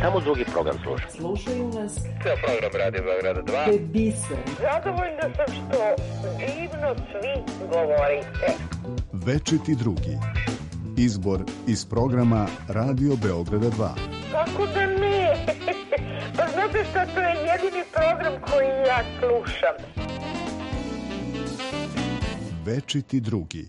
samo drugi program slušam. Slušaju nas. Ceo program radi Beograda 2. To je biser. Zadovoljna sam što divno svi govorite. Večiti drugi. Izbor iz programa Radio Beograda 2. Kako da ne? Pa znate šta, to je jedini program koji ja slušam. Večiti drugi.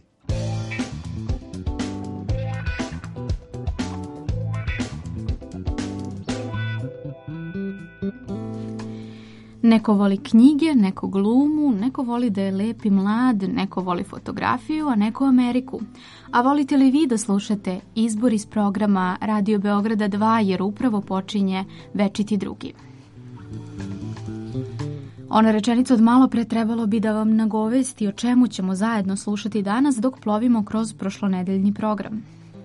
Neko voli knjige, neko glumu, neko voli da je lep i mlad, neko voli fotografiju, a neko Ameriku. A volite li vi da slušate izbor iz programa Radio Beograda 2, jer upravo počinje Večiti drugi. Ona rečenica od malo pre trebalo bi da vam nagovesti o čemu ćemo zajedno slušati danas dok plovimo kroz prošlonedeljni program.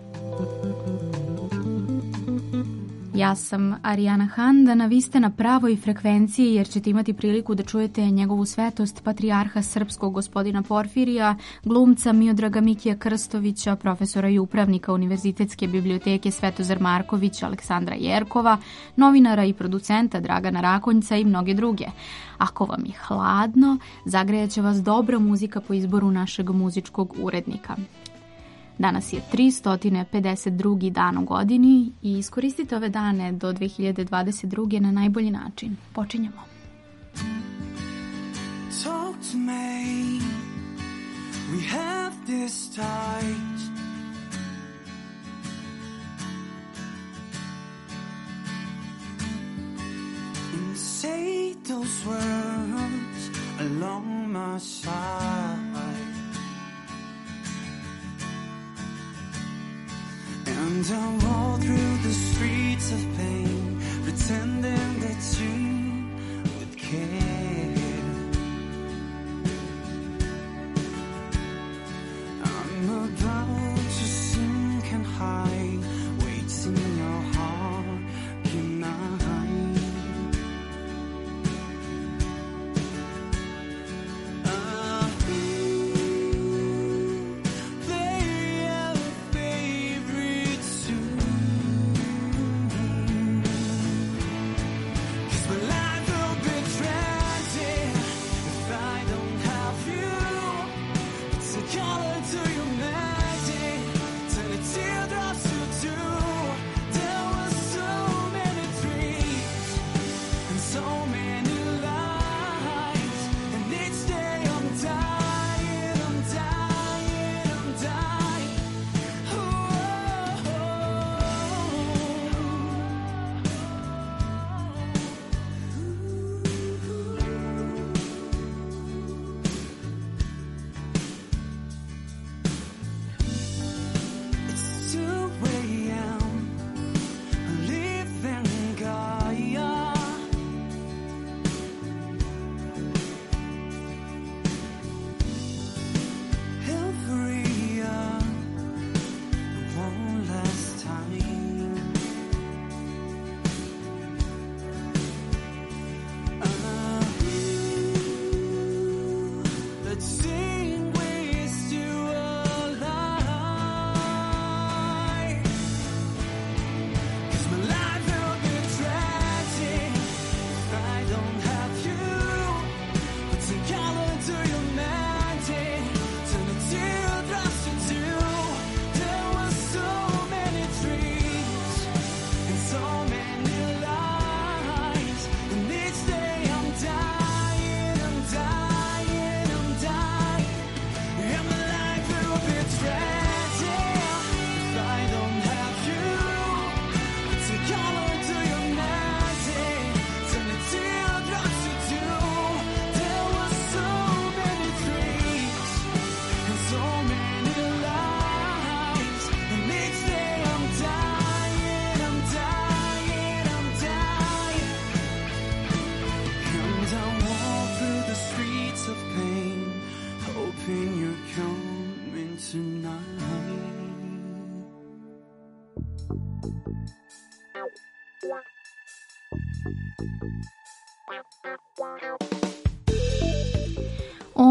Ja sam Arijana Handana, vi ste na pravoj frekvenciji jer ćete imati priliku da čujete njegovu svetost patrijarha srpskog gospodina Porfirija, glumca Miodraga Mikija Krstovića, profesora i upravnika Univerzitetske biblioteke Svetozar Marković, Aleksandra Jerkova, novinara i producenta Dragana Rakonjca i mnoge druge. Ako vam je hladno, zagrejaće vas dobra muzika po izboru našeg muzičkog urednika. Danas je 352. dan u godini i iskoristite ove dane do 2022. na najbolji način. Počinjemo. Talk to me. We have this tight. And say those words along my side. And I walk through the streets of pain, pretending that you would care. I'm about to sink and hide, weights in your heart cannot hide.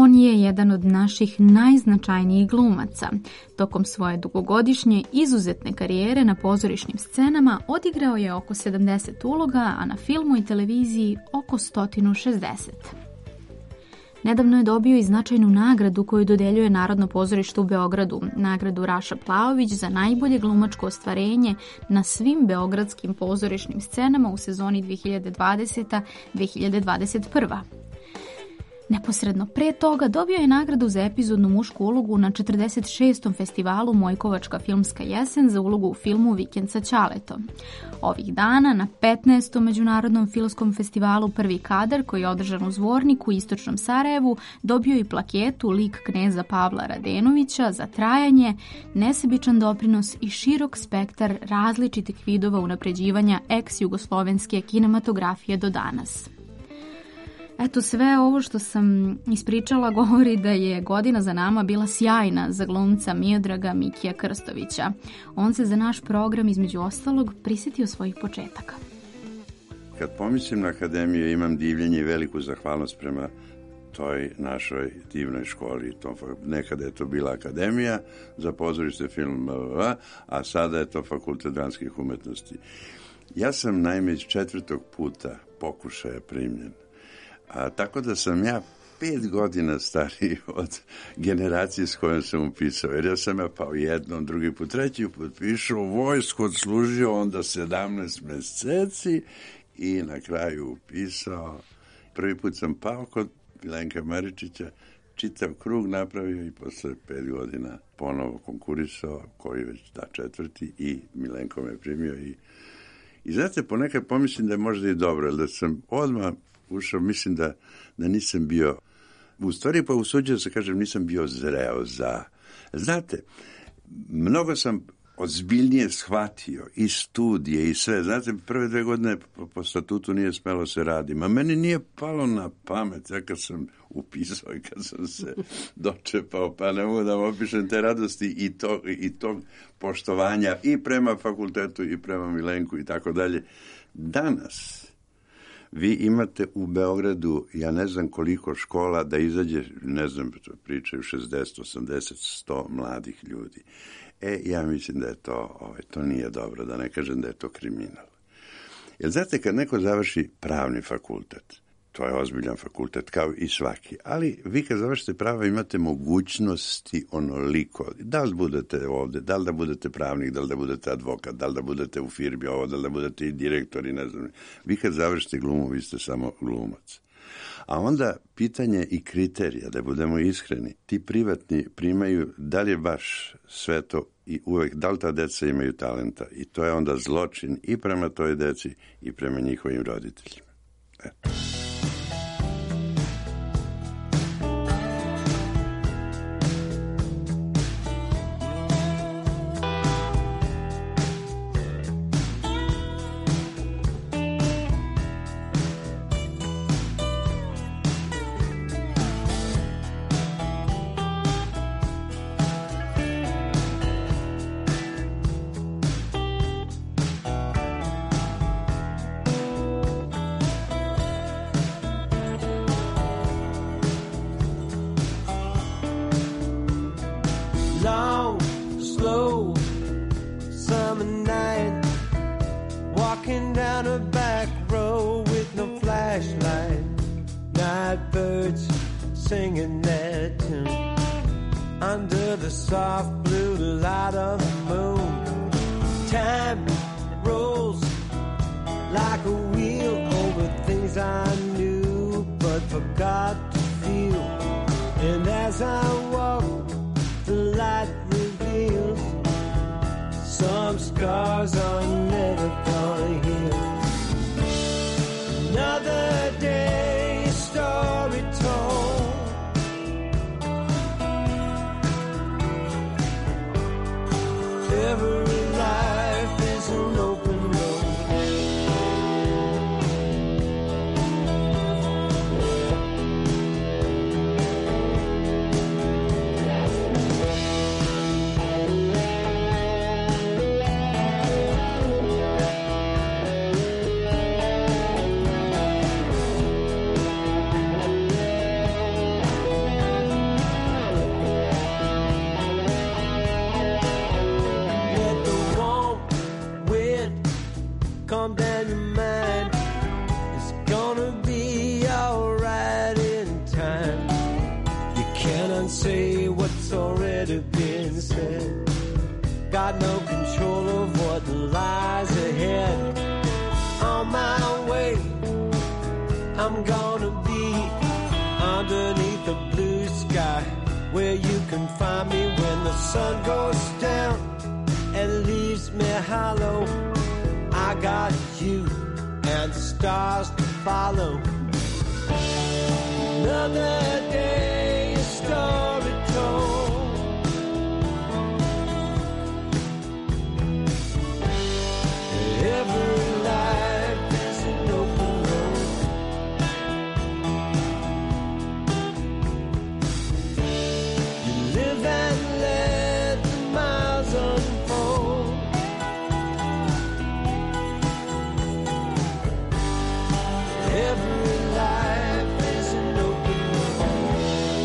On je jedan od naših najznačajnijih glumaca. Tokom svoje dugogodišnje izuzetne karijere na pozorišnim scenama odigrao je oko 70 uloga, a na filmu i televiziji oko 160. Nedavno je dobio i značajnu nagradu koju dodeljuje Narodno pozorište u Beogradu, nagradu Raša Plaović za najbolje glumačko ostvarenje na svim beogradskim pozorišnim scenama u sezoni 2020-2021. Neposredno pre toga dobio je nagradu za epizodnu mušku ulogu na 46. festivalu Mojkovačka filmska jesen za ulogu u filmu Vikend sa Ćaletom. Ovih dana na 15. Međunarodnom filmskom festivalu Prvi kadar, koji je održan u Zvorniku u istočnom Sarajevu, dobio i plaketu Lik kneza Pavla Radenovića za trajanje, nesebičan doprinos i širok spektar različitih vidova unapređivanja ex-jugoslovenske kinematografije do danas. Eto, sve ovo što sam ispričala govori da je godina za nama bila sjajna za glumca Miodraga Mikija Krstovića. On se za naš program, između ostalog, prisjetio svojih početaka. Kad pomislim na akademiju, imam divljenje i veliku zahvalnost prema toj našoj divnoj školi. Nekada je to bila akademija za pozorište, film, a sada je to Fakultet dramskih umetnosti. Ja sam naime iz 4. puta pokušaja primljen. Tako da sam ja 5 godina stariji od generacije s kojom sam upisao, jer ja sam pao jednom, drugi put, treći put pišao vojsku, odslužio onda 17 meseci i na kraju upisao. Prvi put sam pao kod Milenka Maričića, čitav krug napravio i posle 5 godina ponovo konkurisao, koji već 4. i Milenko me primio i znate, ponekad pomislim da je možda i dobro, jer da sam odmah ušao, mislim da nisam bio, u stvari pa usuđujem se kažem, nisam bio zreo za. Znate, mnogo sam ozbiljnije shvatio i studije i sve. Znate, prve 2 godine po statutu nije smelo se radi. Ma meni nije palo na pamet, ja kad sam upisao i kad sam se dočepao, pa ne mogu da vam opišem te radosti i tog poštovanja i prema fakultetu i prema Milenku i tako dalje. Danas vi imate u Beogradu, ja ne znam koliko škola, da izađe, ne znam, pričaju 60, 80, 100 mladih ljudi. Ja mislim da je to nije dobro, da ne kažem da je to kriminal. Jer znate, kad neko završi pravni fakultet, to je ozbiljan fakultet kao i svaki, ali vi kad završite pravo imate mogućnosti onoliko, da li budete ovde, da li da budete pravnik, da li da budete advokat, da li da budete u firmi ovo, da li da budete i direktori, ne znam. Vi kad završite glumu, vi ste samo glumac. A onda pitanje i kriterija, da budemo iskreni, ti privatni primaju da li je baš sve to i uvek, da li ta deca imaju talenta i to je onda zločin i prema toj deci i prema njihovim roditeljima. Eto. Long, slow, summer night, walking down a back road with no flashlight. Night birds singing their tune under the soft blue light of the moon. Time rolls like a wheel over things I knew but forgot to feel. And as I walk, the light reveals some scars are never gonna heal. Another day, story told. Every life is an open road. got no control of what lies ahead. On my way, I'm gonna be underneath the blue sky, where you can find me when the sun goes down and leaves me hollow. I got you and the stars to follow. Another day, a story told. Every life is an open road. You live and let the miles unfold. Every life is an open road.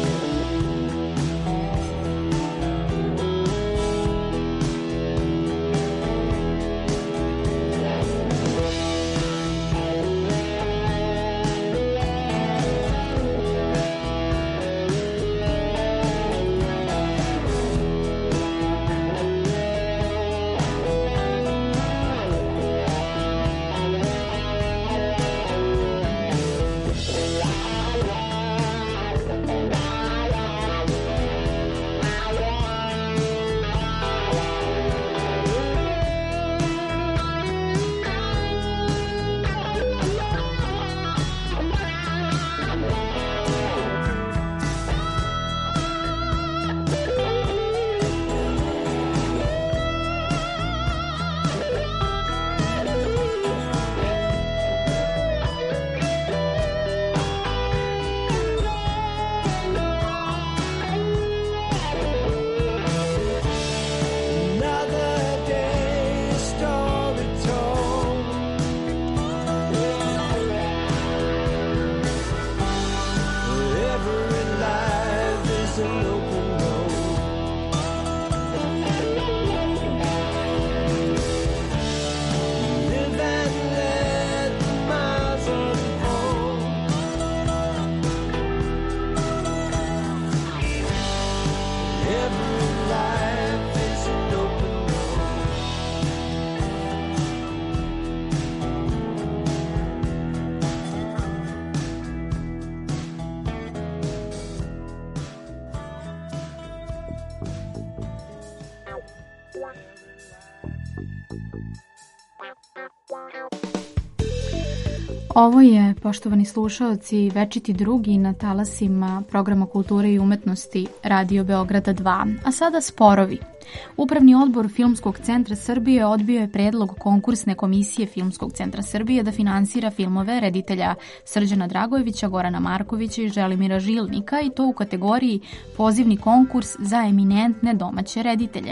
Ovo je, poštovani slušaoci, večiti drugi na talasima programa kulture i umetnosti Radio Beograda 2. A sada sporovi. Upravni odbor Filmskog centra Srbije odbio je predlog konkursne komisije Filmskog centra Srbije da finansira filmove reditelja Srđana Dragojevića, Gorana Markovića i Želimira Žilnika, i to u kategoriji pozivni konkurs za eminentne domaće reditelje.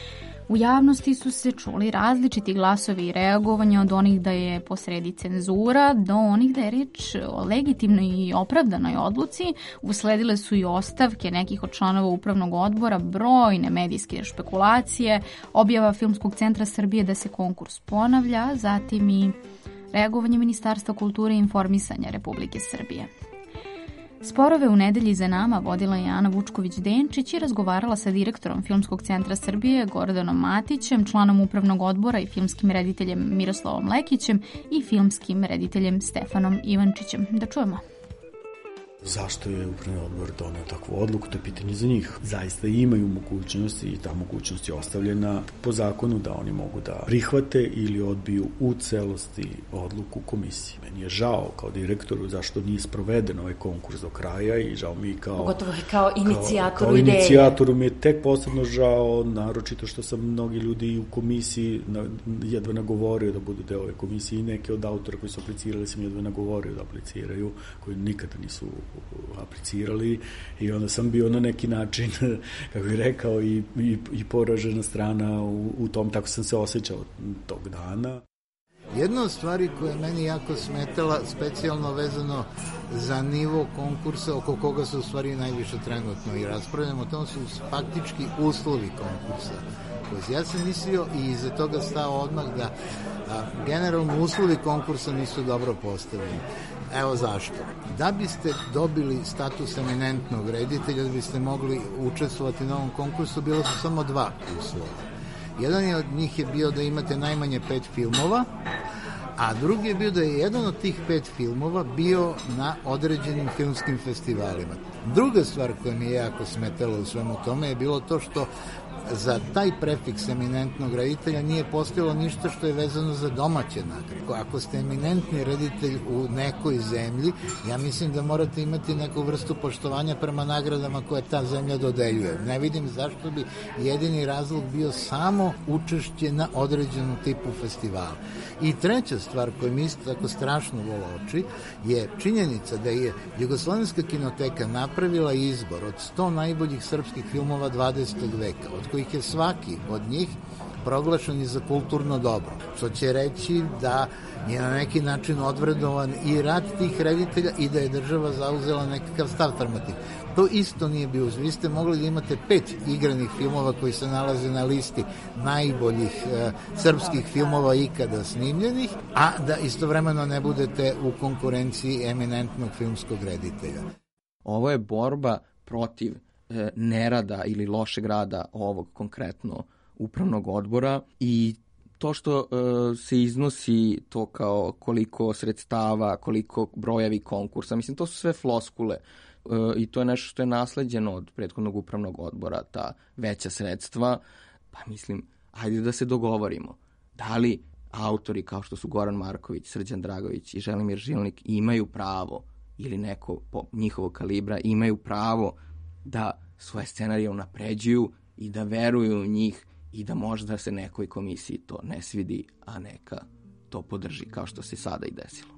U javnosti su se čuli različiti glasovi i reagovanja, od onih da je posredi cenzura do onih da je riječ o legitimnoj i opravdanoj odluci. Usledile su i ostavke nekih od članova upravnog odbora, brojne medijske špekulacije, objava Filmskog centra Srbije da se konkurs ponavlja, zatim i reagovanje Ministarstva kulture i informisanja Republike Srbije. Sporove u nedelji za nama vodila je Ana Vučković-Denčić i razgovarala sa direktorom Filmskog centra Srbije Gordanom Matićem, članom upravnog odbora i filmskim rediteljem Miroslavom Lekićem i filmskim rediteljem Stefanom Ivančićem. Da čujemo. Zašto je upravni odbor doneo takvu odluku, to je pitanje za njih. Zaista imaju mogućnost i ta mogućnost je ostavljena po zakonu da oni mogu da prihvate ili odbiju u celosti odluku komisije. Meni je žao kao direktoru zašto nije sproveden ovaj konkurs do kraja i žao mi pogotovo kao inicijatoru kao ideje. Inicijatoru mi je tek posebno žao, naročito što sam mnogi ljudi u komisiji jedva nagovorio da budu deo ove komisije i neke od autora koji su aplicirali sam jedva nagovorio da apliciraju, koji nikada nisu aplicirali, i onda sam bio na neki način, kako bih rekao, i poražena strana u tom, tako sam se osjećao tog dana. Jedna od stvari koja je meni jako smetala, specijalno vezano za nivo konkursa, oko koga se u stvari najviše trenutno i raspravljamo, to su faktički uslovi konkursa. Ja sam mislio i iza toga stao odmah da generalno uslovi konkursa nisu dobro postavljeni. Evo zašto. Da biste dobili status eminentnog reditelja, da biste mogli učestvovati na ovom konkursu, bilo su samo dva uslova. Jedan je od njih je bio da imate najmanje 5 filmova, a drugi je bio da je jedan od tih 5 filmova bio na određenim filmskim festivalima. Druga stvar koja mi je jako smetala u svemu tome je bilo to što za taj prefiks eminentnog reditelja nije postojalo ništa što je vezano za domaće nagrade. Ako ste eminentni reditelj u nekoj zemlji, ja mislim da morate imati neku vrstu poštovanja prema nagradama koje ta zemlja dodeljuje. Ne vidim zašto bi jedini razlog bio samo učešće na određenom tipu festivala. I treća stvar koja mi isto tako strašno vola oči je činjenica da je Jugoslovenska kinoteka napravila izbor od 100 najboljih srpskih filmova 20. veka, od kojih je svaki od njih proglašen za kulturno dobro, što će reći da je na neki način odvredovan i rad tih reditelja i da je država zauzela nekakav stav prema tih. To isto nije bio. Vi ste mogli da imate 5 igranih filmova koji se nalaze na listi najboljih srpskih filmova ikada snimljenih, a da istovremeno ne budete u konkurenciji eminentnog filmskog reditelja. Ovo je borba protiv nerada ili lošeg rada ovog konkretno upravnog odbora i to što se iznosi to kao koliko sredstava, koliko brojevi konkursa, mislim to su sve floskule i to je nešto što je nasleđeno od prethodnog upravnog odbora, ta veća sredstva, pa mislim, ajde da se dogovorimo. Da li autori kao što su Goran Marković, Srđan Dragović i Želimir Žilnik imaju pravo ili neko po njihovog kalibra imaju pravo da svoje scenarije unapređuju i da veruju u njih i da možda se nekoj komisiji to ne svidi, a neka to podrži kao što se sada i desilo.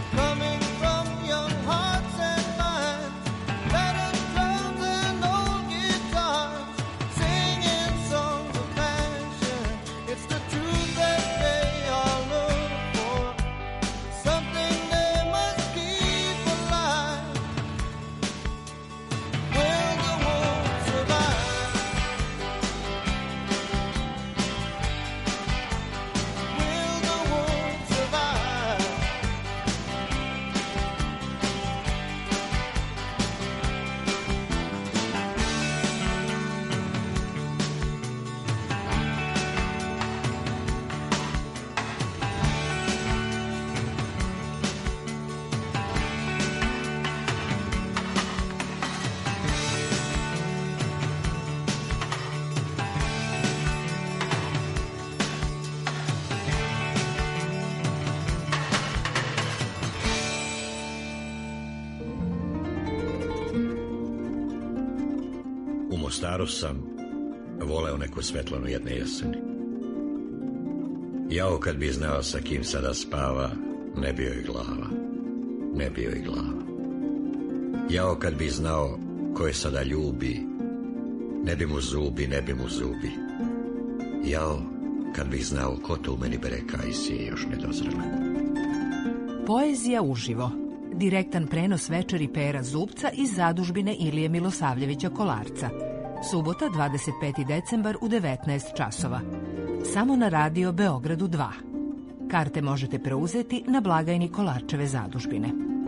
Coming from young hearts and minds, battered drums and old Mostaru sam voleo neku Svetlanu jedne jeseni. Jao kad bi znao sa kim sada spava, ne bi joj glava, ne bi joj glava. Jao kad bi znao ko je sada ljubi, ne bi mu zubi, ne bi mu zubi. Jao kad bi znao ko to u meni bere kajsije još nedozrele. Poezija uživo. Direktan prenos večeri Pera Zubca iz zadužbine Ilije Milosavljevića Kolarca. Subota, 25. decembar u 19 časova. Samo na Radio Beogradu 2. Karte možete preuzeti na blagajni Kolarčeve zadužbine.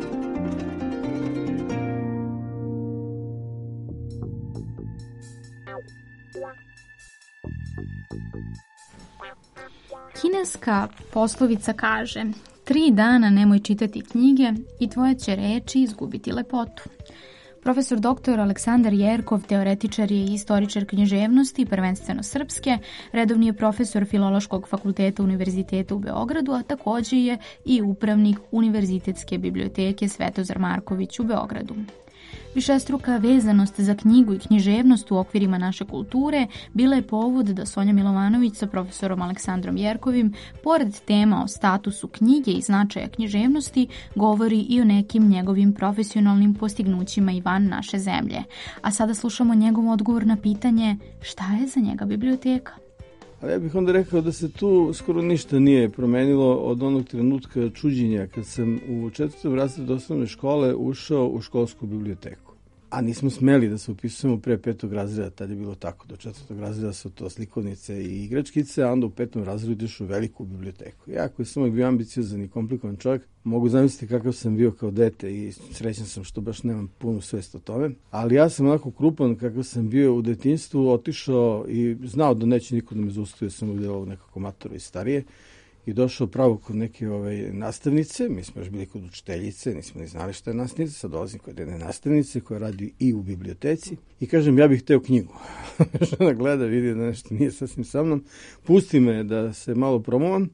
Kineska poslovica kaže: 3 dana nemoj čitati knjige i tvoje će reči izgubiti lepotu. Profesor dr. Aleksandar Jerkov, teoretičar je i istoričar književnosti, prvenstveno srpske, redovni je profesor Filološkog fakulteta Univerziteta u Beogradu, a takođe je i upravnik Univerzitetske biblioteke Svetozar Marković u Beogradu. Višestruka vezanost za knjigu i književnost u okvirima naše kulture bila je povod da Sonja Milovanović sa profesorom Aleksandrom Jerkovim, pored tema o statusu knjige i značaja književnosti, govori i o nekim njegovim profesionalnim postignućima i van naše zemlje. A sada slušamo njegov odgovor na pitanje šta je za njega biblioteka. Ali ja bih onda rekao da se tu skoro ništa nije promenilo od onog trenutka čuđenja kad sam u 4. razredu osnovne škole ušao u školsku biblioteku. A nismo smeli da se upisujemo pre 5. razreda, tad je bilo tako. Do 4. razreda su to slikovnice i igračkice, a onda u 5. razredu ideš u veliku biblioteku. Ja koji sam bio ambiciozan i komplikovan čovjek, mogu zamisliti kakav sam bio kao dete i srećan sam što baš nemam punu svest o tome. Ali ja sam onako krupan kakav sam bio u detinjstvu, otišao i znao da neće niko da me zaustavi, sam uvijek nekako matoro i starije. I došao pravo kod neke nastavnice, mi smo još bili kod učiteljice, nismo ni znali šta je nastavnica, sad dolazim kod jedne nastavnice koja radi i u biblioteci i kažem ja bih hteo knjigu. Žena gleda, vidi da nešto nije sasvim sa mnom, pusti me da se malo promovam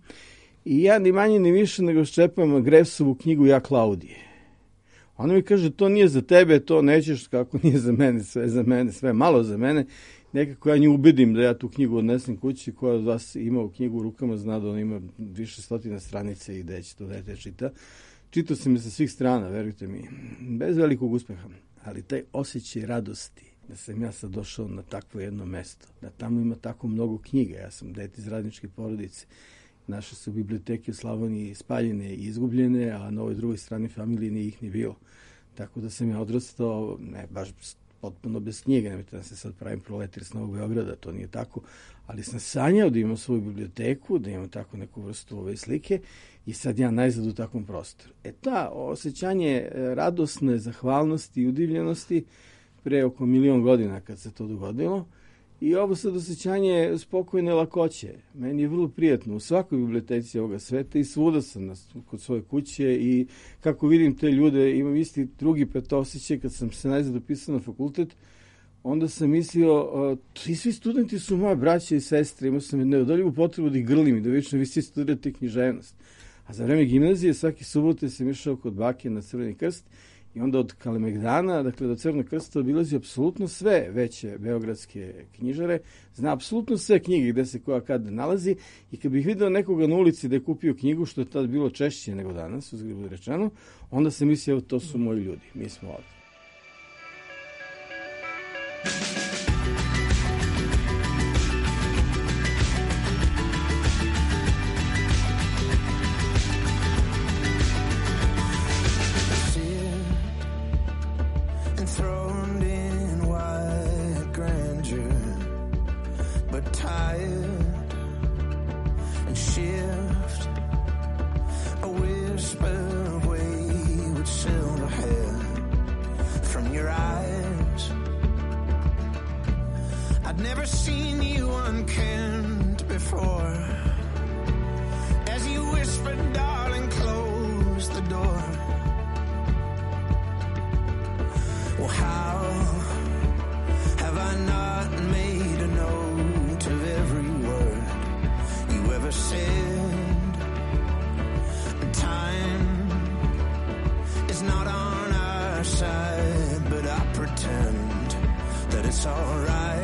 i ja ni manje ni više nego ščepam Grevsovu knjigu Ja Klaudije. Ona mi kaže to nije za tebe, to nećeš, kako nije za mene, sve malo za mene. Nekako ja nju ubedim da ja tu knjigu odnesem kući, koja od vas ima u knjigu u rukama, zna da ona ima više stotina stranice i da će to dete čita. Čitao sam je sa svih strana, verujte mi, bez velikog uspeha. Ali taj osjećaj radosti da sam ja sad došao na takvo jedno mesto, da tamo ima tako mnogo knjiga, ja sam dete iz radničke porodice, naše su biblioteke u Slavoniji spaljene i izgubljene, a na ovoj drugoj strani familije nije ih ni bilo. Tako da sam ja odrastao, ne baš potpuno bez knjige, nemojte da se sad pravim proletar s Novog Beograda, to nije tako, ali sam sanjao da imam svoju biblioteku, da imam tako neku vrstu ove slike i sad ja najzad u takvom prostoru. Ta osjećanje radosne zahvalnosti i udivljenosti pre oko 1.000.000 godina kad se to dogodilo i ovo sad osjećanje spokojne lakoće. Meni je vrlo prijatno u svakoj biblioteci ovoga sveta i svuda sam kod svoje kuće i kako vidim te ljude, imam isti drugi pet osjećaj kad sam se najzad upisao na fakultet, onda sam mislio, ti svi studenti su moja braća i sestre, imao sam neodoljivu potrebu da ih grlim i da vično vi svi studirate književnost. A za vreme gimnazije svaki subote sam išao kod bake na Crveni krst i onda od Kalemegdana, dakle do Crvenog krsta, obilazi apsolutno sve veće beogradske knjižare, zna apsolutno sve knjige gde se koja kad nalazi i kad bih video nekoga na ulici da je kupio knjigu, što je tad bilo češće nego danas, uzgled bude rečeno, onda sam mislio, to su moji ljudi, mi smo ovdje. It's alright.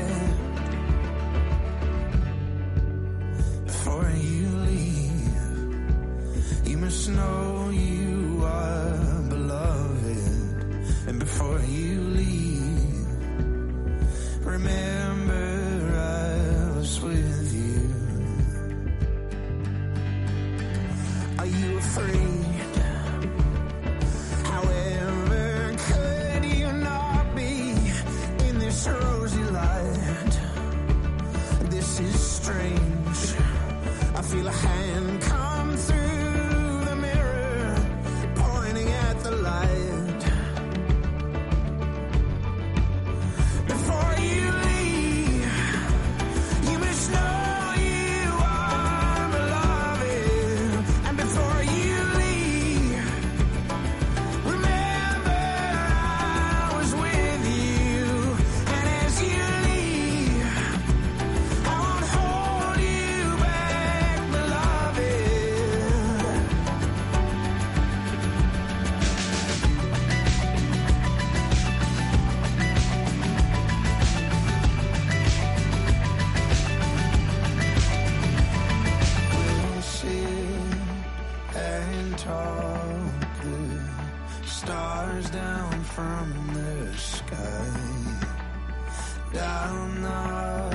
cannot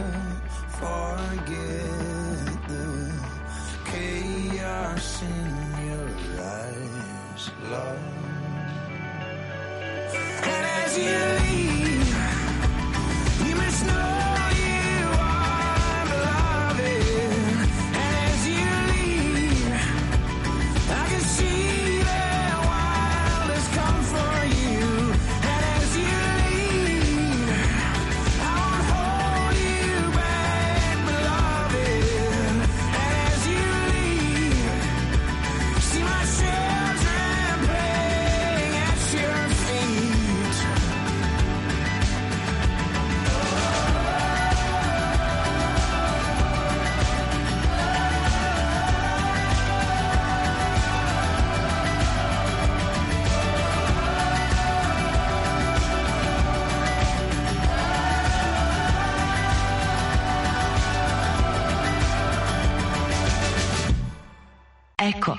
forget the chaos in your eyes, love. And as you leave, you must know you are beloved. And as you leave, I can see that wild has come for you. And as you leave, I won't hold you back, beloved. And as you leave, see my children playing at your feet. Eko.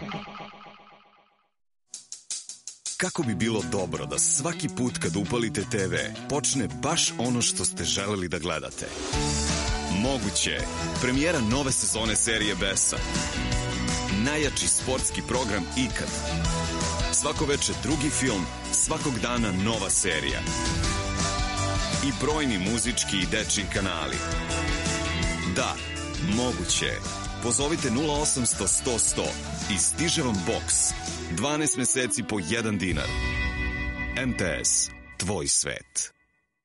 Kako bi bilo dobro da svaki put kad upalite TV počne baš ono što ste želeli da gledate? Moguće je. Premijera nove sezone serije Besa. Najjači sportski program ikad. Svako veče drugi film, svakog dana nova serija. I brojni muzički i dečji kanali. Da, moguće je. Pozovite 0800 100 100 i stiže vam boks. 12 meseci po 1 dinar. MTS, tvoj svet.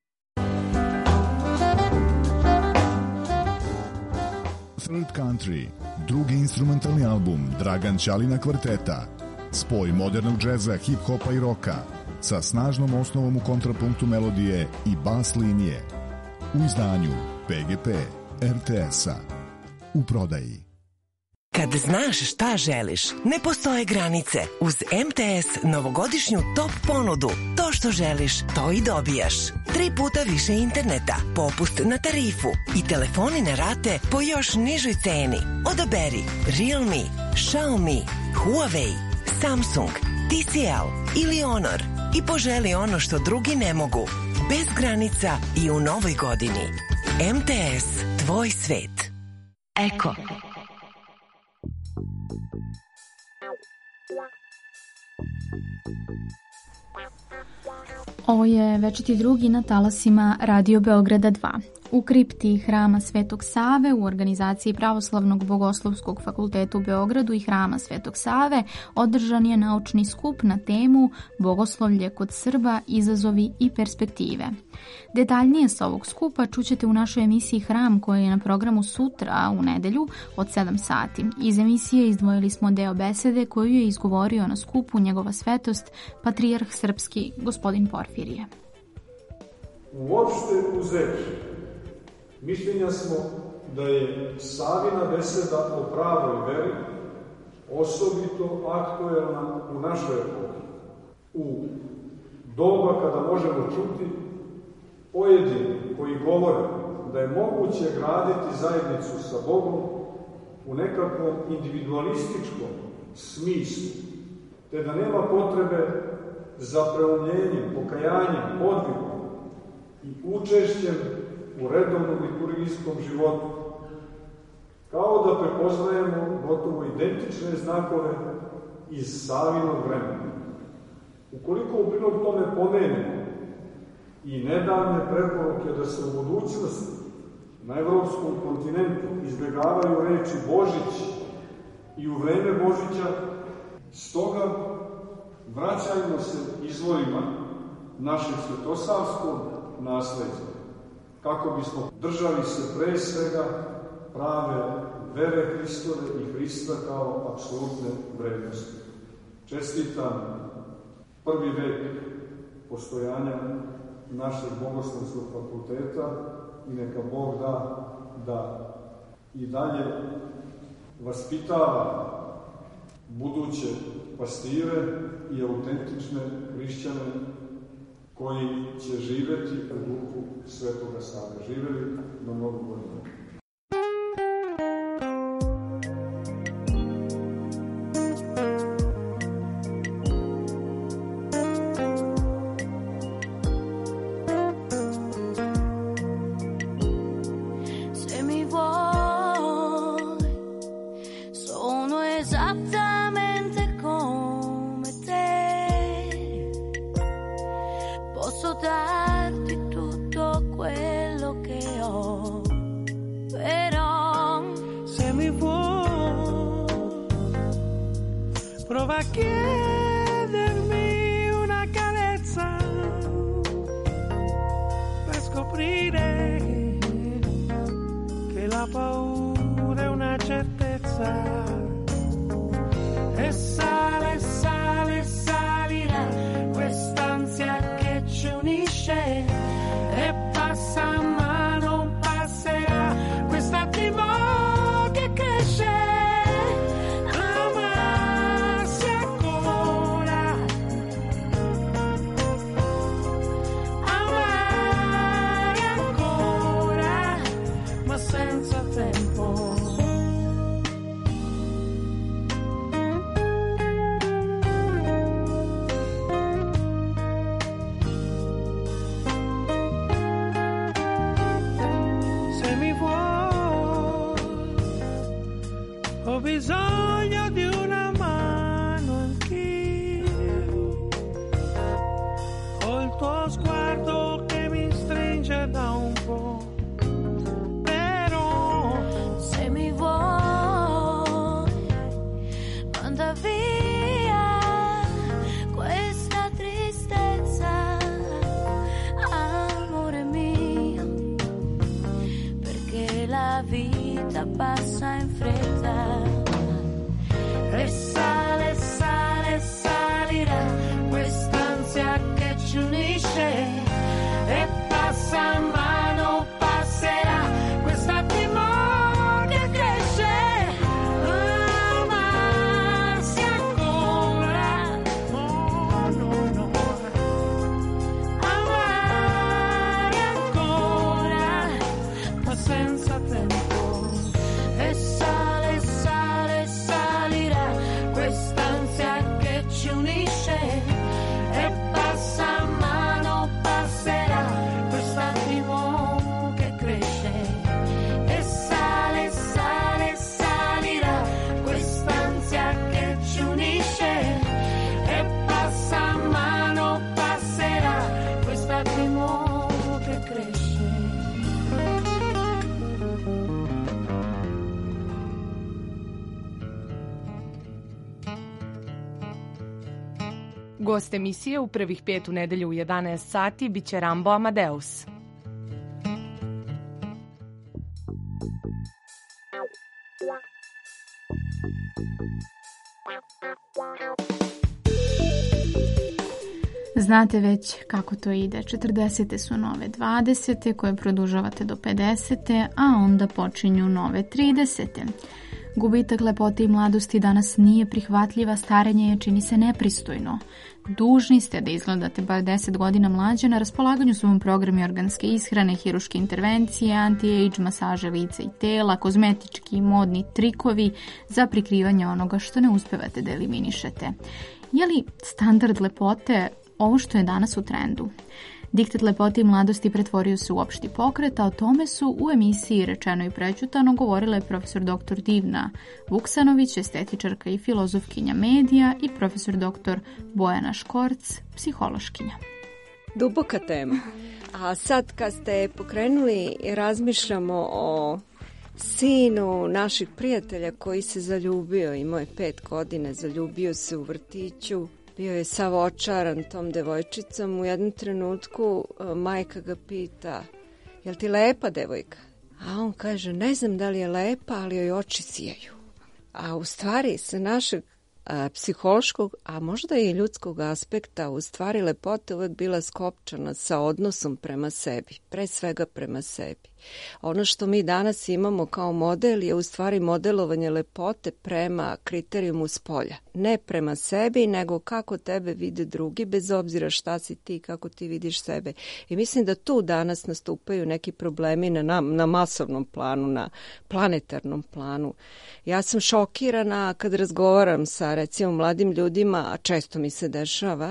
Third Country, drugi instrumentalni album Dragan Ćalina kvarteta. Spoj modernog džeza, hip-hopa i roka sa snažnom osnovom u kontrapunktu melodije i bas linije. U izdanju PGP RTS-a. U prodaji. Kad znaš šta želiš, ne postoje granice. Uz MTS novogodišnju top ponudu. To što želiš, to i dobijaš. 3 puta više interneta, popust na tarifu i telefoni na rate po još nižoj ceni. Odaberi Realme, Xiaomi, Huawei, Samsung, TCL ili Honor i poželi ono što drugi ne mogu. Bez granica i u novoj godini. MTS, tvoj svet. Eko. Ovo je večiti drugi na talasima Radio Beograda 2. U kripti Hrama Svetog Save u organizaciji Pravoslavnog bogoslovskog fakulteta u Beogradu i Hrama Svetog Save održan je naučni skup na temu Bogoslovlje kod Srba, izazovi i perspektive. Detaljnije sa ovog skupa čućete u našoj emisiji Hram koja je na programu sutra u nedelju od 7 sati. Iz emisije izdvojili smo deo besede koju je izgovorio na skupu njegova svetost, patrijarh srpski gospodin Porfirije. Uopšte uzevši, mišljenja smo da je Savina beseda o pravoj veri osobito aktuelna u našoj epohi. U doba kada možemo čuti pojedini koji govore da je moguće graditi zajednicu sa Bogom u nekakvom individualističkom smislu, te da nema potrebe za preumljenjem, pokajanjem, podvigom i učešćem u redovnom liturgijskom životu, kao da prepoznajemo gotovo identične znakove iz Savinog vremena. Ukoliko u prilog tome pomenemo i nedavne preporuke da se u budućnosti na evropskom kontinentu izbjegavaju reči Božić i u vreme Božića, stoga vraćajmo se izvorima našeg svetosavskog nasleđa, kako bismo držali se pre svega prave vere Hristove i Hrista kao apsolutne vrednosti. Čestitam prvi vek postojanja našeg bogoslovskog fakulteta i neka Bog da i dalje vaspitava buduće pastire i autentične hrišćane koji će živeti u duhu Svetoga Save. Živeli na mnogo godina. prova a chiedermi una carezza per scoprire che la paura è una certezza. E sale, sale, salirà quest'ansia che ci unisce e passa ma non passerà quest'attimo che cresce. Amarsi ancora, amare ancora, ma senza tempo. Ho bisogno di una mano anch'io, ho il tuo sguardo che mi stringe da un po', però se mi vuoi manda via questa tristezza, amore mio, perché la vita passa in fretta. E sale, sale, salirà quest'ansia che ci unisce e passa ma non passerà quest'attimo che cresce. Amarsi ancora, no, no, no, amare ancora, ma senza tempo. E sale, sale, salirà quest'ansia che ci unisce e passa ma non passerà quest'attimo che cresce. E sale, sale, salirà quest'ansia che ci unisce e passa ma non passerà quest'attimo che cresce. Gost emisije u prvih 5 u nedelju u 11 sati biće Rambo Amadeus. Znate već kako to ide. 40. su nove 20. koje produžavate do 50. a onda počinju nove 30. Gubitak lepote i mladosti danas nije prihvatljiva, starenje je čini se nepristojno. Dužni ste da izgledate bar 10 godina mlađe, na raspolaganju su vam programi organske ishrane, hiruške intervencije, anti-age, masaže lica i tela, kozmetički i modni trikovi za prikrivanje onoga što ne uspevate da eliminišete. Je li standard lepote ovo što je danas u trendu? Diktat lepote i mladosti pretvorio se u opšti pokret, a o tome su u emisiji Rečeno i prećutano govorila je profesor dr. Divna Vuksanović, estetičarka i filozofkinja medija, i profesor dr. Bojana Škorc, psihološkinja. Duboka tema. A sad kad ste pokrenuli i razmišljamo o sinu naših prijatelja koji se zaljubio, imao je 5 godina, zaljubio se u vrtiću, bio je sav očaran tom devojčicom. U jednom trenutku majka ga pita: jel ti lepa devojka? A on kaže: ne znam da li je lepa, ali joj oči sijaju. A u stvari sa našeg psihološkog, a možda i ljudskog aspekta, u stvari lepota uvek bila skopčana sa odnosom prema sebi, pre svega prema sebi. Ono što mi danas imamo kao model je u stvari modelovanje lepote prema kriterijumu spolja. Ne prema sebi, nego kako tebe vide drugi, bez obzira šta si ti, kako ti vidiš sebe. I mislim da tu danas nastupaju neki problemi na masovnom planu, na planetarnom planu. Ja sam šokirana kad razgovaram sa, recimo, mladim ljudima, a često mi se dešava,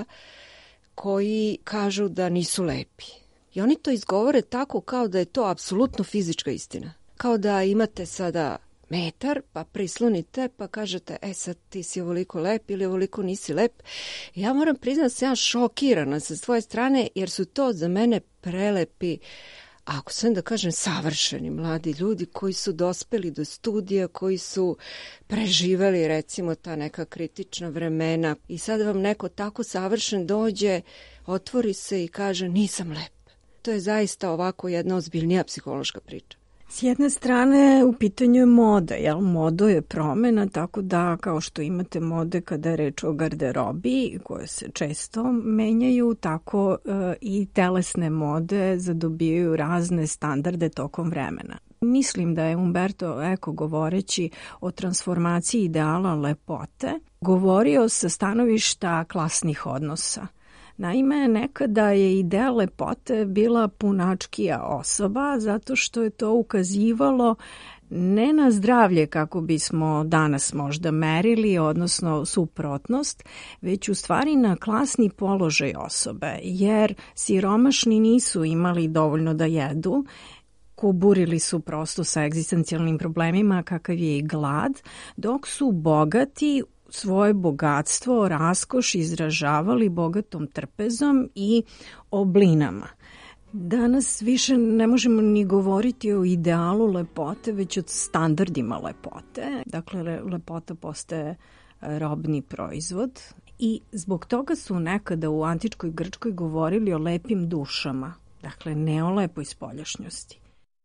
koji kažu da nisu lepi. I oni to izgovore tako kao da je to apsolutno fizička istina. Kao da imate sada metar, pa prislonite, pa kažete: sad ti si ovoliko lep ili ovoliko nisi lep. I ja moram priznati da sam ja šokirana sa svoje strane, jer su to za mene prelepi ako sam da kažem, savršeni mladi ljudi koji su dospeli do studija, koji su preživeli recimo ta neka kritična vremena i sad vam neko tako savršen dođe, otvori se i kaže nisam lep. To je zaista ovako jedna ozbiljnija psihološka priča. S jedne strane u pitanju je moda, jel? Modo je promena, tako da kao što imate mode kada je reč o garderobi koje se često menjaju, tako i telesne mode zadobijaju razne standarde tokom vremena. Mislim da je Umberto Eco, govoreći o transformaciji ideala lepote, govorio sa stanovišta klasnih odnosa. Naime, nekada je ideja lepote bila punačkija osoba zato što je to ukazivalo ne na zdravlje kako bismo danas možda merili, odnosno suprotnost, već u stvari na klasni položaj osobe, jer siromašni nisu imali dovoljno da jedu, kuburili su prosto sa egzistencijalnim problemima kakav je i glad, dok su bogati svoje bogatstvo, raskoš izražavali bogatom trpezom i oblinama. Danas više ne možemo ni govoriti o idealu lepote, već o standardima lepote. Dakle, lepota postaje robni proizvod i zbog toga su nekada u antičkoj Grčkoj govorili o lepim dušama, dakle ne o lepoj spoljašnjosti.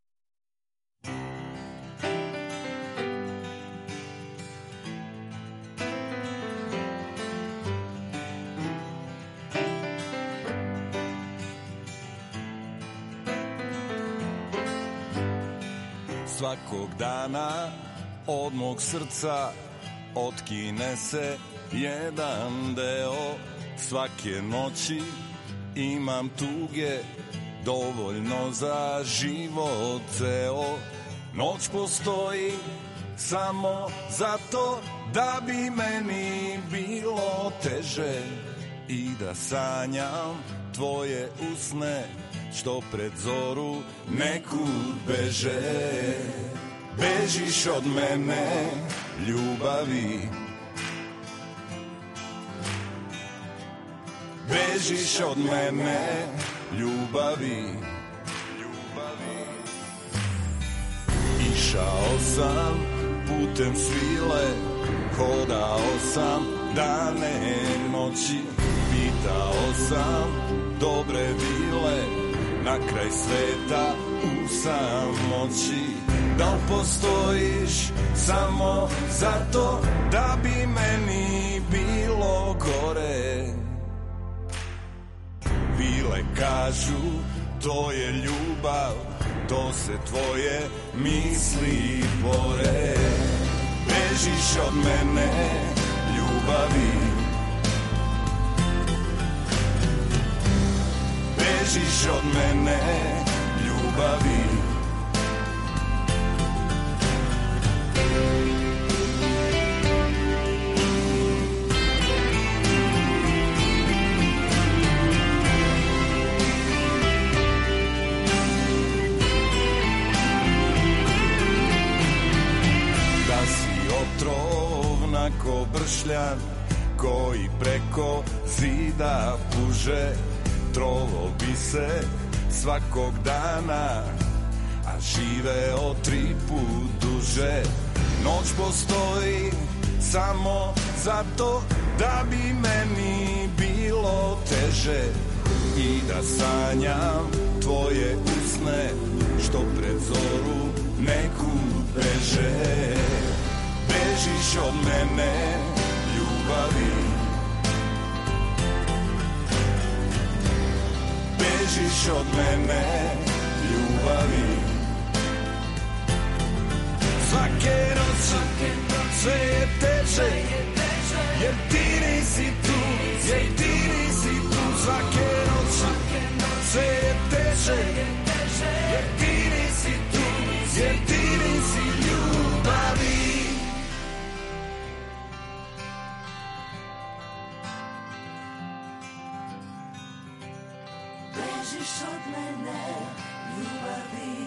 Svakog dana od mog srca otkine se jedan deo. Svake noći imam tuge dovoljno za život ceo. Noć postoji samo zato da bi meni bilo teže i da sanjam tvoje usne što pred zoru nekud beže. Bežiš od mene, ljubavi, bežiš od mene, ljubavi, ljubavi. Išao sam putem svile, hodao sam dane noći, pitao sam dobre vile, na kraj sveta u samoći. Da li postojiš samo zato da bi meni bilo gore? Vile kažu to je ljubav, to se tvoje misli bore. Bežiš od mene, ljubavi, bežiš od mene, ljubavi. Da si otrovna ko bršljan koji preko zida puže, trovo bi se svakog dana, a živeo 3 put duže. Noć postoji samo zato da bi meni bilo teže i da sanjam tvoje usne što pred zoru nekud beže. Bežiš od mene, ljubavi, bežiš od mene, ljubavi. Svake noći sve je teže, jer ti nisi tu, jer ti nisi tu. Svake noći sve je teže, jer ti nisi tu, jer ti nisi ljubavi. Bežiš od mene, ljubavi.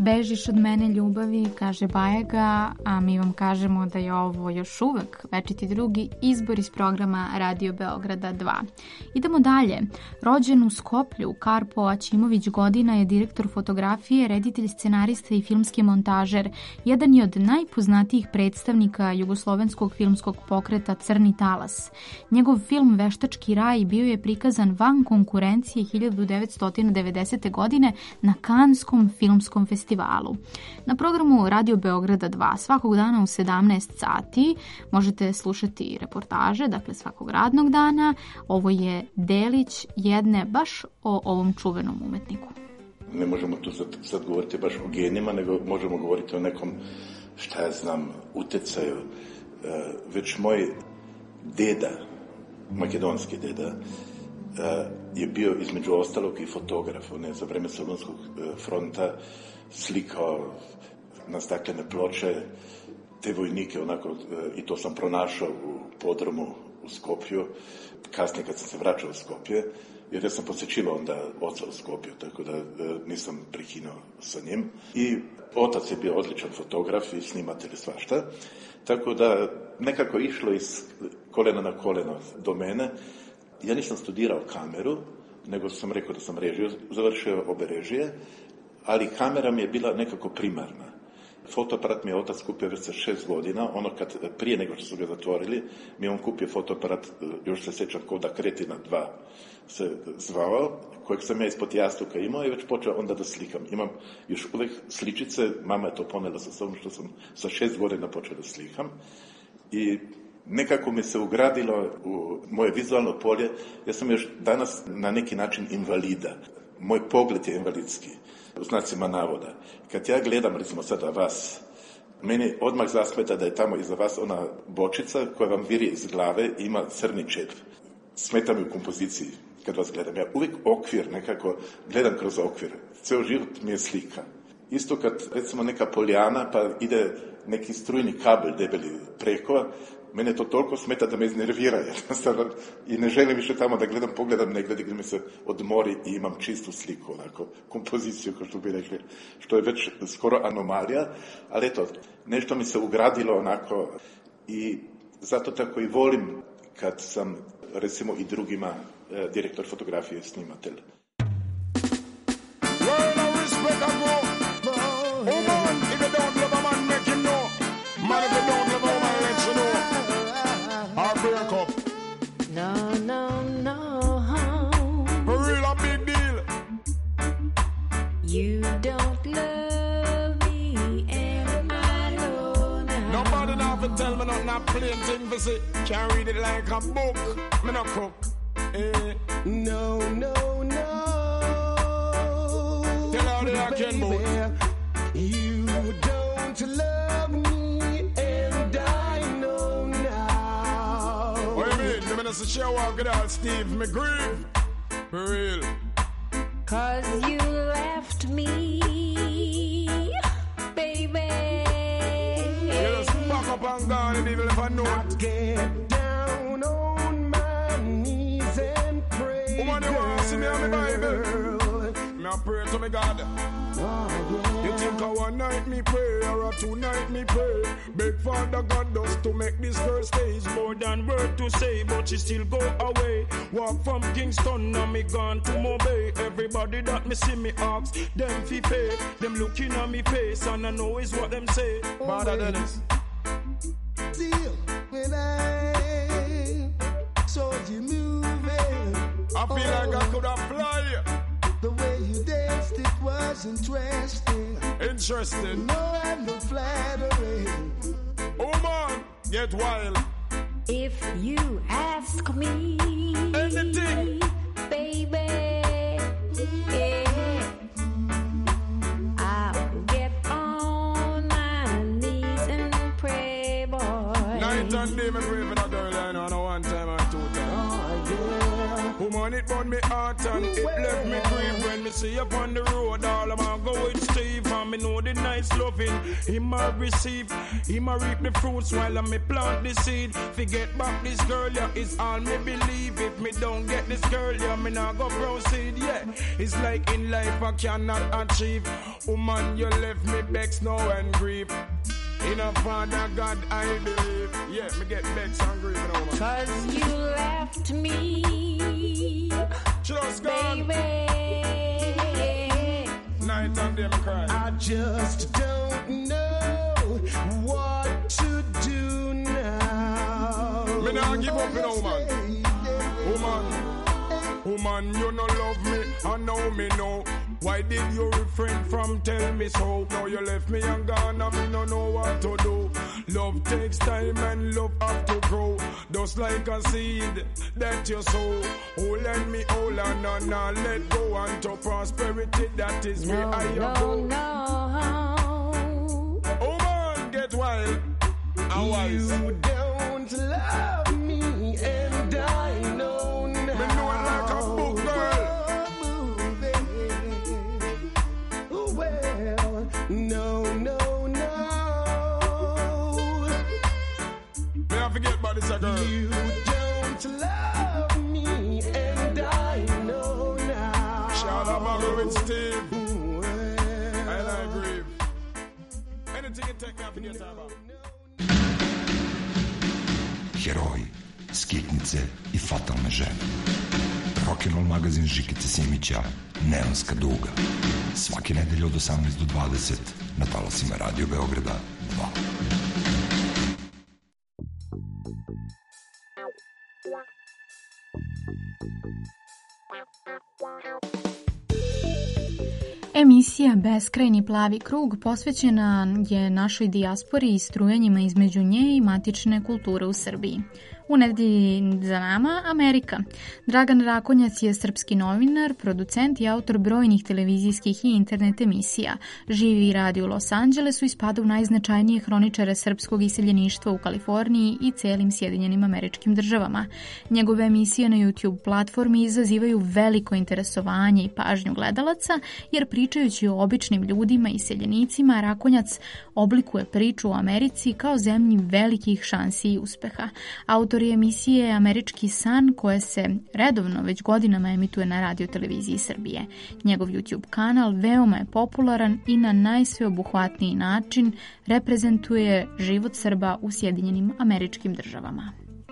Bežiš od mene ljubavi, kaže Bajaga, a mi vam kažemo da je ovo još uvek večiti drugi izbor iz programa Radio Beograda 2. Idemo dalje. Rođen u Skoplju, Karpo Aćimović Godina je direktor fotografije, reditelj, scenarista i filmski montažer. Jedan je od najpoznatijih predstavnika jugoslovenskog filmskog pokreta Crni talas. Njegov film Veštački raj bio je prikazan van konkurencije 1990. godine na Kanskom filmskom festivalu. Na programu Radio Beograda 2 svakog dana u 17 sati možete slušati reportaže, dakle svakog radnog dana. Ovo je delić jedne baš o ovom čuvenom umetniku. Ne možemo tu sad govoriti baš o genima, nego možemo govoriti o nekom, šta ja znam, utjecaju. Već moj deda, makedonski deda, je bio između ostalog i fotograf. On je za vreme Solunskog fronta slikao na staklene ploče te vojnike, onako, i to sam pronašao u podrumu u Skoplju, kasnije kad sam se vraćao u Skopje, jer ja sam posjećivao onda oca u Skopju, tako da nisam prekinuo sa njim. I otac je bio odličan fotograf i snimatelj i svašta, tako da nekako išlo iz kolena na koleno do mene. Ja nisam studirao kameru, nego sam rekao da sam režiju završio, obe režije, ali kamera mi je bila nekako primarna. Fotoaparat mi je otac kupio već sa 6 godina, prije nego što su ga zatvorili, mi je on kupio fotoaparat, još se sjećam, Kodak Retina 2 se zvao, kojeg sam ja ispod jastuka imao i već počeo onda da slikam. Imam još uvijek sličice, mama je to ponela sa sobom što sam sa 6 godina počeo da slikam i nekako mi se ugradilo u moje vizualno polje. Ja sam još danas na neki način invalida. Moj pogled je invalidski, u znacima navoda. Kad ja gledam, recimo sada vas, meni odmah zasmeta da je tamo iza vas ona bočica koja vam viri iz glave i ima crni čep. Smeta mi u kompoziciji kad vas gledam. Ja uvijek okvir nekako gledam kroz okvir. Ceo život mi je slika. Isto kad, recimo, neka poljana pa ide neki strujni kabel debeli preko, mene to toliko smeta da me iznervira jednostavno i ne želim više tamo da gledam, pogledam negdje gdje mi se odmori i imam čistu sliku, onako, kompoziciju, kao što bi rekli, što je već skoro anomalija, ali eto, nešto mi se ugradilo onako i zato tako i volim kad sam, recimo, i drugima direktor fotografije, snimatelj. You don't love me, and I know now. Nobody now for tell me nothing, not plain thing for say. Can't read it like a book, me no cook. No, no, no. Tell all the I can move. You don't love me, and I know now. What do you mean? The minister show walk it out, Steve, me grieve. For real. 'Cause you left me, baby. You just back up and gone and even if I know it. Get down on my knees and pray. Woman, you want to see me on the Bible? Me I pray to me God. You think I one night me pray or a 2 night me pray? Beg Father God does to make this girl stays more than word to say, but she still go away. Walk from Kingston, now me gone to Mobay. Everybody that me see me ask, them fi pay. Them looking at me face and I know is what them say. Father Dennis. Still, when I saw you moving, I feel like I could have fly. The way you danced, it was interesting. Interesting. No, I'm no flattering. Oh man, get wild. If you ask me, anything, baby, yeah, I'll get on my knees and pray, boy. Night and day me pray for that girl, I know, one time and 2 times. Oh, yeah. Woman, one it burn me heart and it left me grief. When me see up on the road, all of my go with Steve. And me know the nice loving him a receive. Him a reap the fruits while I me plant the seed. Forget back this girl, yeah, it's all me believe. If me don't get this girl, yeah, me not go proceed, yeah. It's like in life I cannot achieve. Woman, you left me vex now and grief. In a Father God I believe. Yeah, me get vex and grief now, man. 'Cause you left me, just gone. baby. Night and day me cry. I just don't know what to do now. Me nah give up, you know, man. Woman, you no love me, I know me know. Why did you refrain from tell me so? Now you left me and gone and me no know what to do. Love takes time and love have to grow. Just like a seed that you sow. Hold on me, hold on, and let go. And to prosperity, that is where I am go. Woman, get wild and wise. You don't love me and I know now. Me know it like a book, girl. Well, no. Me I forget about this, girl. You don't love me and I know now. Shout out my girl Steve. And I grieve. Anything you take me, I forget about. Heroji, skitnice I fatalne žene. Rock'n'roll magazin Žikice Simića, Neonska duga. Svake nedelje od 18 do 20 na talasima Radio Beograda 2. Emisija Beskrajni plavi krug posvećena je našoj dijaspori i strujanjima između nje i matične kulture u Srbiji. U nedelji za nama Amerika. Dragan Rakonjac je srpski novinar, producent i autor brojnih televizijskih i internet emisija. Živi i radi u Los Angelesu i spada u najznačajnije hroničare srpskog iseljeništva u Kaliforniji i celim Sjedinjenim Američkim Državama. Njegove emisije na YouTube platformi izazivaju veliko interesovanje i pažnju gledalaca, jer pričajući o običnim ljudima i iseljenicima, Rakonjac oblikuje priču o Americi kao zemlji velikih šansi i uspeha. Autor je emisije Američki san, koja se redovno već godinama emituje na Radio televiziji Srbije. Njegov YouTube kanal veoma je popularan i na najsveobuhvatniji način reprezentuje život Srba u Sjedinjenim Američkim Državama.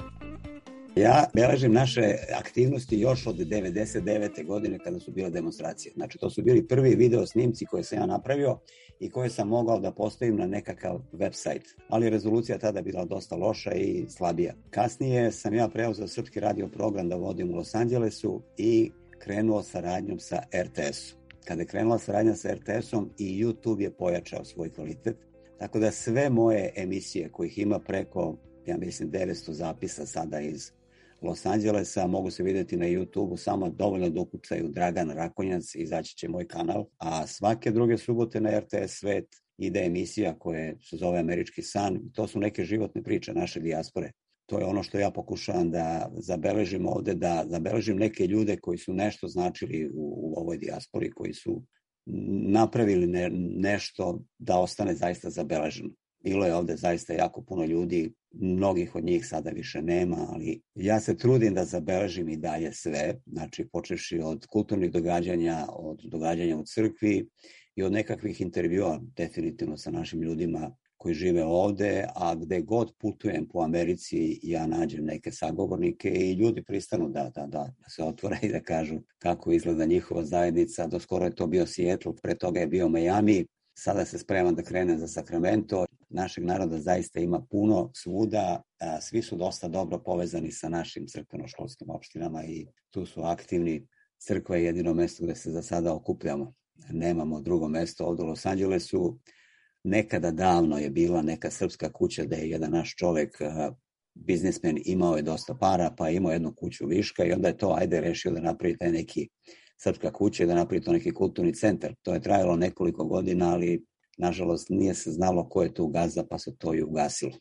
Ja beležim naše aktivnosti još od 99. godine kada su bile demonstracije. Znači, to su bili prvi video snimci koje sam ja napravio i koje sam mogao da postavim na nekakav website. Ali rezolucija tada bila dosta loša i slabija. Kasnije sam ja preuzeo srpski radio program da vodim u Los Angelesu i krenuo saradnjom sa RTS-om. Kada je krenula saradnja sa RTS-om i YouTube je pojačao svoj kvalitet. Tako da sve moje emisije kojih ima preko, ja mislim, 900 zapisa sada iz Los Angelesa, mogu se vidjeti na YouTube-u, samo dovoljno da ukucaju Dragan Rakonjac, izaći će moj kanal, a svake druge subote na RTS Svet ide emisija koja se zove Američki san. To su neke životne priče naše dijaspore. To je ono što ja pokušavam da zabeležim ovde, da zabeležim neke ljude koji su nešto značili u ovoj dijaspori, koji su napravili nešto da ostane zaista zabeleženo. Bilo je ovde zaista jako puno ljudi, mnogih od njih sada više nema, ali ja se trudim da zabeležim i dalje sve, znači počevši od kulturnih događanja, od događanja u crkvi i od nekakvih intervjua definitivno sa našim ljudima koji žive ovde, a gde god putujem po Americi ja nađem neke sagovornike i ljudi pristanu da se otvore i da kažu kako izgleda njihova zajednica. Do skoro je to bio Seattle, pre toga je bio Miami, sada se spremam da krenem za Sacramento. Našeg naroda zaista ima puno svuda, svi su dosta dobro povezani sa našim crkveno-školskim opštinama i tu su aktivni. Crkva je jedino mesto gde se za sada okupljamo. Nemamo drugo mesto ovdje u Los Angelesu. Nekada davno je bila neka srpska kuća da je jedan naš čovek, biznismen, imao je dosta para, pa je imao jednu kuću viška i onda je to, rešio da napravi taj neki srpska kuća i da napravi to neki kulturni centar. To je trajalo nekoliko godina, ali nažalost nije se znalo ko je to gazda, pa se to i ugasilo.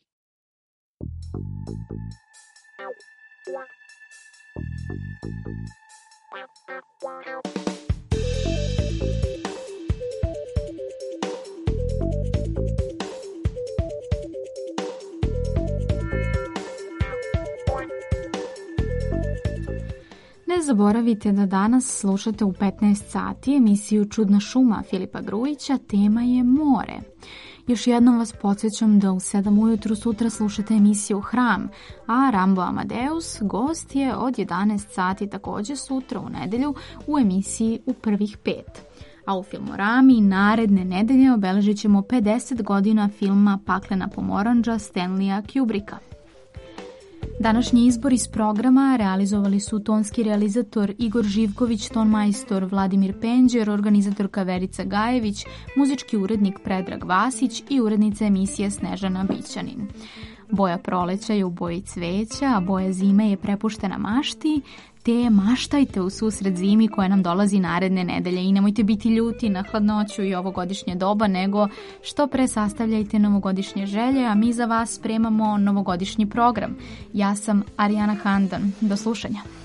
Ne zaboravite da danas slušate u 15 sati emisiju Čudna šuma Filipa Grujića, tema je more. Još jednom vas podsjećam da u 7 ujutru sutra slušate emisiju Hram, a Rambo Amadeus gost je od 11 sati također sutra u nedelju u emisiji U prvih 5. A u Filmorami naredne nedelje obeležit ćemo 50 godina filma Paklena pomoranđa Stanleya Kubricka. Današnji izbor iz programa realizovali su tonski realizator Igor Živković, tonmajstor Vladimir Penđer, organizatorka Verica Gajević, muzički urednik Predrag Vasić i urednica emisije Snežana Bićanin. Boja proleća je u boji cveća, a boja zime je prepuštena mašti, te maštajte u susret zimi koja nam dolazi naredne nedelje i nemojte biti ljuti na hladnoću i ovogodišnje doba, nego što pre sastavljajte novogodišnje želje, a mi za vas spremamo novogodišnji program. Ja sam Arijana Handan. Do slušanja.